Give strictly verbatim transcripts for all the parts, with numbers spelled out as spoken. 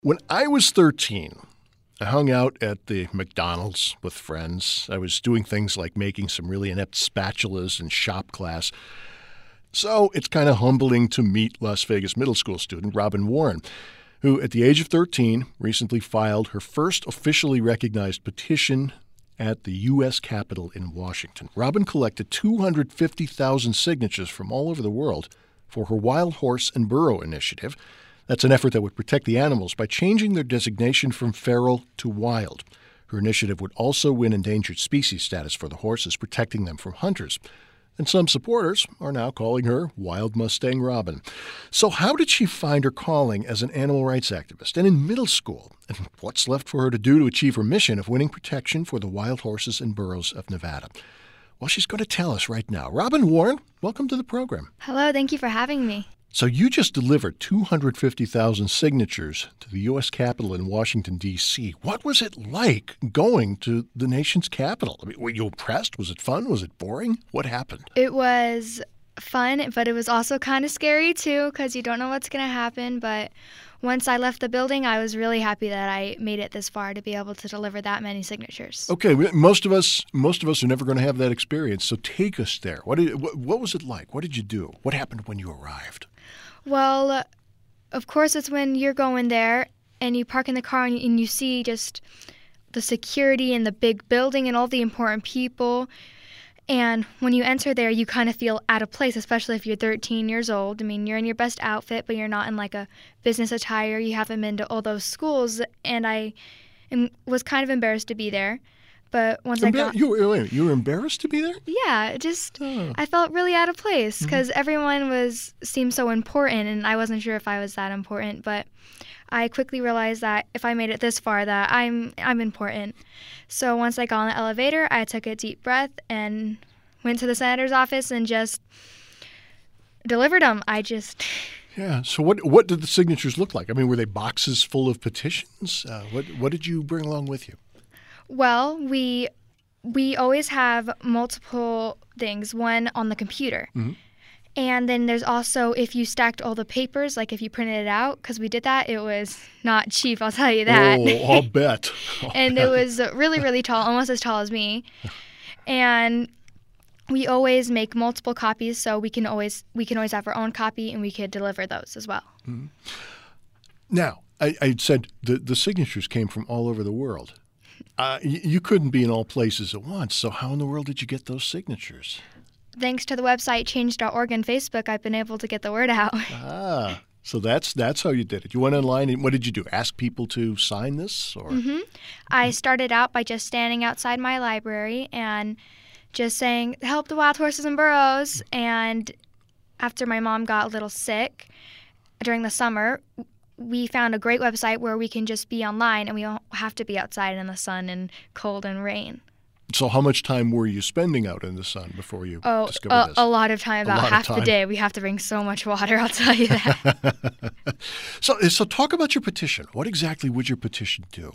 When I was thirteen, I hung out at the McDonald's with friends. I was doing things like making some really inept spatulas in shop class. So it's kind of humbling to meet Las Vegas middle school student Robin Warren, who at the age of thirteen recently filed her first officially recognized petition at the U S Capitol in Washington. Robin collected two hundred fifty thousand signatures from all over the world for her Wild Horse and Burro initiative. That's an effort that would protect the animals by changing their designation from feral to wild. Her initiative would also win endangered species status for the horses, protecting them from hunters. And some supporters are now calling her Wild Mustang Robin. So how did she find her calling as an animal rights activist and in middle school? And what's left for her to do to achieve her mission of winning protection for the wild horses and burros of Nevada? Well, she's going to tell us right now. Robin Warren, welcome to the program. Hello, thank you for having me. So you just delivered two hundred fifty thousand signatures to the U S Capitol in Washington, D C What was it like going to the nation's capital? I mean, were you impressed? Was it fun? Was it boring? What happened? It was fun, but it was also kind of scary, too, because you don't know what's going to happen. But once I left the building, I was really happy that I made it this far to be able to deliver that many signatures. Okay, most of us most of us are never going to have that experience, so take us there. What, did, what, what was it like? What did you do? What happened when you arrived? Well, of course, it's when you're going there and you park in the car and you, and you see just the security and the big building and all the important people. And when you enter there, you kind of feel out of place, especially if you're thirteen years old. I mean, you're in your best outfit, but you're not in like a business attire. You haven't been to all those schools. And I am, was kind of embarrassed to be there. But once Embar- I got... You were, you were embarrassed to be there? Yeah, just oh. I felt really out of place because mm-hmm. everyone was seemed so important, and I wasn't sure if I was that important. But I quickly realized that if I made it this far, that I'm I'm important. So once I got on the elevator, I took a deep breath and went to the senator's office and just delivered them. I just... Yeah. So what what did the signatures look like? I mean, were they boxes full of petitions? Uh, what what did you bring along with you? Well, we we always have multiple things, one on the computer. Mm-hmm. And then there's also if you stacked all the papers, like if you printed it out, because we did that, it was not cheap, I'll tell you that. Oh, I'll bet. I'll and bet. It was really, really tall, almost as tall as me. And we always make multiple copies, so we can always we can always have our own copy, and we could deliver those as well. Mm-hmm. Now, I, I said the, the signatures came from all over the world. Uh, you couldn't be in all places at once, so how in the world did you get those signatures? Thanks to the website change dot org and Facebook, I've been able to get the word out. Ah, so that's that's how you did it. You went online, and what did you do? Ask people to sign this? Or mm-hmm. I started out by just standing outside my library and just saying, help the wild horses and burros. And after my mom got a little sick during the summer, we found a great website where we can just be online and we don't have to be outside in the sun and cold and rain. So how much time were you spending out in the sun before you oh, discovered a, this? a lot of time, about half time. the day. We have to bring so much water, I'll tell you that. so, so talk about your petition. What exactly would your petition do?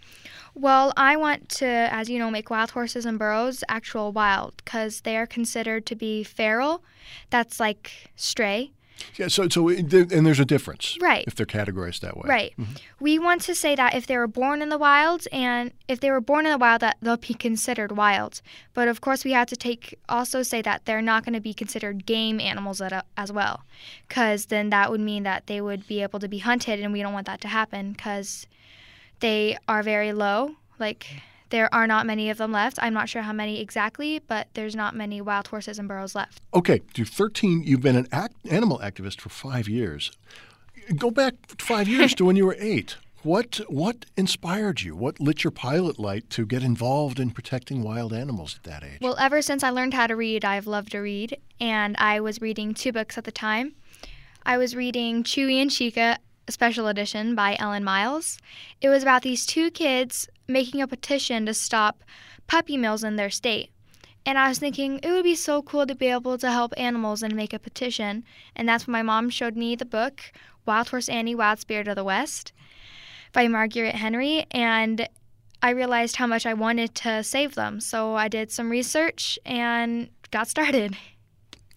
Well, I want to, as you know, make wild horses and burros actual wild because they are considered to be feral. That's like stray. Yeah, so so and there's a difference, right? If they're categorized that way, right? Mm-hmm. We want to say that if they were born in the wild, and if they were born in the wild, that they'll be considered wild. But of course, we have to take also say that they're not going to be considered game animals as well, because then that would mean that they would be able to be hunted, and we don't want that to happen because they are very low. Like there are not many of them left. I'm not sure how many exactly, but there's not many wild horses and burros left. Okay, you're thirteen. You've been an act, animal activist for five years. Go back five years to when you were eight. What what inspired you? What lit your pilot light to get involved in protecting wild animals at that age? Well, ever since I learned how to read, I've loved to read, and I was reading two books at the time. I was reading Chewy and Chica, a special edition by Ellen Miles. It was about these two kids making a petition to stop puppy mills in their state. And I was thinking it would be so cool to be able to help animals and make a petition. And that's when my mom showed me the book, Wild Horse Annie, Wild Spirit of the West by Margaret Henry. And I realized how much I wanted to save them. So I did some research and got started.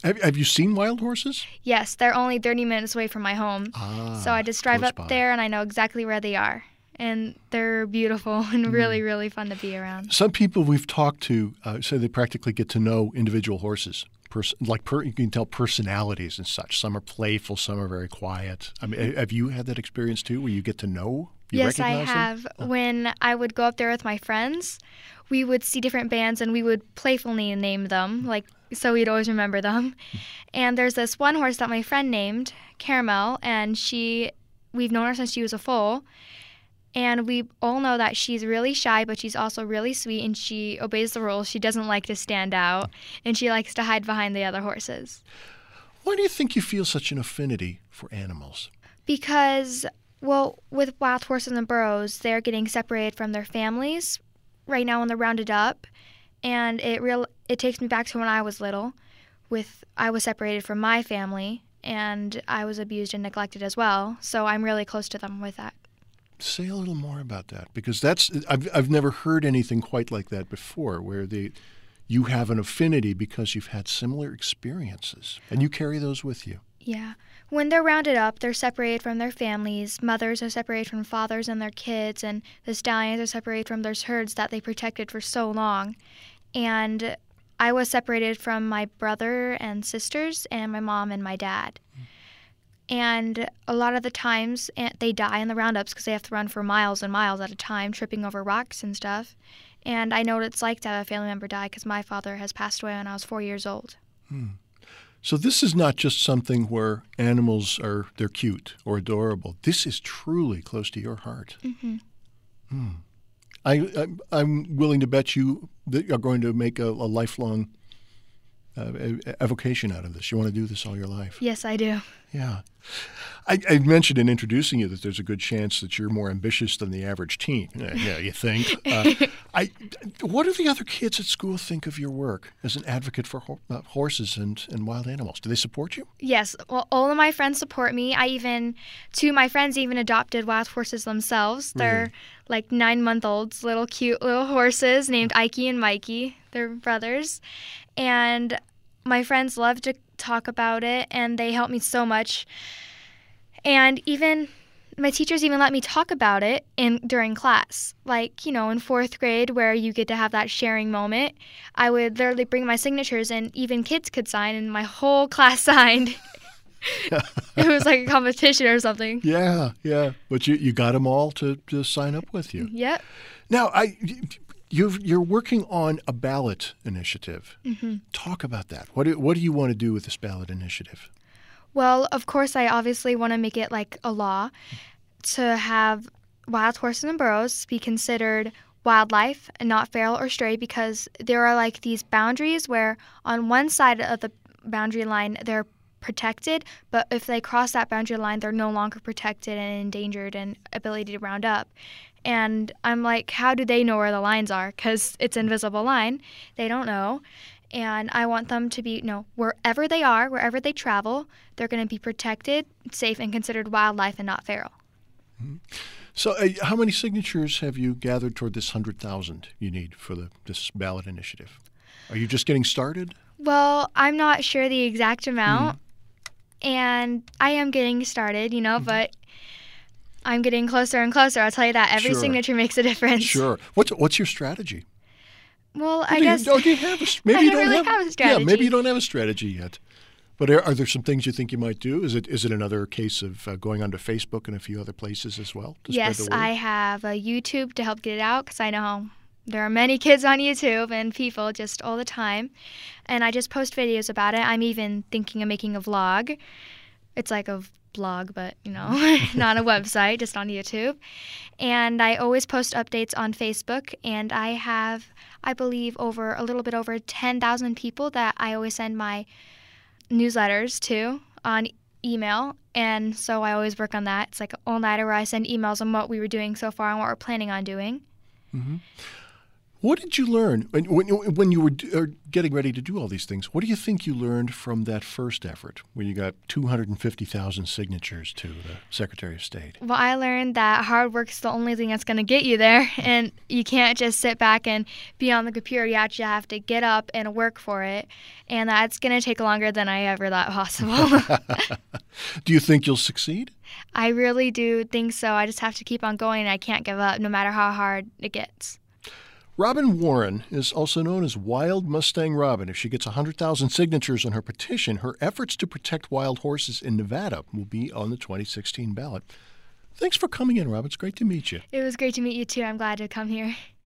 Have, have you seen wild horses? Yes, they're only thirty minutes away from my home. Ah, so I just drive close up by. there and I know exactly where they are. And they're beautiful and really, really fun to be around. Some people we've talked to uh, say they practically get to know individual horses. Pers- like per- you can tell personalities and such. Some are playful, some are very quiet. I mean, have you had that experience too, where you get to know? You Yes, I recognize them? have. When I would go up there with my friends, we would see different bands and we would playfully name them, like so we'd always remember them. And there's this one horse that my friend named Caramel, and she, we've known her since she was a foal. And we all know that she's really shy, but she's also really sweet, and she obeys the rules. She doesn't like to stand out, and she likes to hide behind the other horses. Why do you think you feel such an affinity for animals? Because, well, with wild horses and burros, they're getting separated from their families right now when they're rounded up. And it real it takes me back to when I was little. With I was separated from my family, and I was abused and neglected as well. So I'm really close to them with that. Say a little more about that, because that's I've I've never heard anything quite like that before, where the you have an affinity because you've had similar experiences, and you carry those with you. Yeah. When they're rounded up, they're separated from their families. Mothers are separated from fathers and their kids, and the stallions are separated from their herds that they protected for so long. And I was separated from my brother and sisters and my mom and my dad. And a lot of the times they die in the roundups because they have to run for miles and miles at a time, tripping over rocks and stuff. And I know what it's like to have a family member die because my father has passed away when I was four years old. Hmm. So this is not just something where animals are, they're cute or adorable. This is truly close to your heart. Mm-hmm. Hmm. I, I, I'm willing to bet you that you're going to make a, a lifelong uh, avocation out of this. You want to do this all your life. Yes, I do. Yeah. I, I mentioned in introducing you that there's a good chance that you're more ambitious than the average teen. Yeah, yeah you think? Uh, I, what do the other kids at school think of your work as an advocate for ho- uh, horses and, and wild animals? Do they support you? Yes. Well, all of my friends support me. I even, two of my friends even adopted wild horses themselves. They're Really? like nine-month-olds, little cute little horses named Ike and Mikey. They're brothers. And my friends love to talk about it, and they help me so much. And even my teachers even let me talk about it in during class. Like, you know, in fourth grade where you get to have that sharing moment, I would literally bring my signatures, and even kids could sign, and my whole class signed. It was like a competition or something. Yeah, yeah. But you, you got them all to, to sign up with you. Yep. Now, I, you've, you're working on a ballot initiative. Mm-hmm. Talk about that. What do, what do you want to do with this ballot initiative? Well, of course, I obviously want to make it like a law to have wild horses and burros be considered wildlife and not feral or stray, because there are like these boundaries where on one side of the boundary line they're protected, but if they cross that boundary line, they're no longer protected and endangered and ability to round up. And I'm like, how do they know where the lines are? Because it's an invisible line. They don't know. And I want them to be, you know, wherever they are, wherever they travel, they're going to be protected, safe, and considered wildlife and not feral. Mm-hmm. So uh, how many signatures have you gathered toward this one hundred thousand you need for the, this ballot initiative? Are you just getting started? Well, I'm not sure the exact amount, mm-hmm. and I am getting started, you know, mm-hmm. but I'm getting closer and closer. I'll tell you that. Every sure. signature makes a difference. Sure. What's, what's your strategy? Well, I do guess... You, oh, do you have a, maybe I you don't don't really have, have a strategy. Yeah, maybe you don't have a strategy yet. But are, are there some things you think you might do? Is it is it another case of uh, going onto Facebook and a few other places as well to yes, spread the word? I have a YouTube to help get it out, because I know there are many kids on YouTube and people just all the time. And I just post videos about it. I'm even thinking of making a vlog. It's like a blog, but, you know, not a website, just on YouTube. And I always post updates on Facebook, and I have, I believe, over a little bit over ten thousand people that I always send my newsletters to on email. And so I always work on that. It's like an all-nighter where I send emails on what we were doing so far and what we're planning on doing. Mm-hmm. What did you learn when, when, when you were d- uh, getting ready to do all these things? What do you think you learned from that first effort when you got two hundred fifty thousand signatures to the Secretary of State? Well, I learned that hard work's the only thing that's going to get you there, and you can't just sit back and be on the computer. You actually have to get up and work for it, and that's going to take longer than I ever thought possible. Do you think you'll succeed? I really do think so. I just have to keep on going, and I can't give up no matter how hard it gets. Robin Warren is also known as Wild Mustang Robin. If she gets one hundred thousand signatures on her petition, her efforts to protect wild horses in Nevada will be on the twenty sixteen ballot. Thanks for coming in, Robin. It's great to meet you. It was great to meet you, too. I'm glad to come here.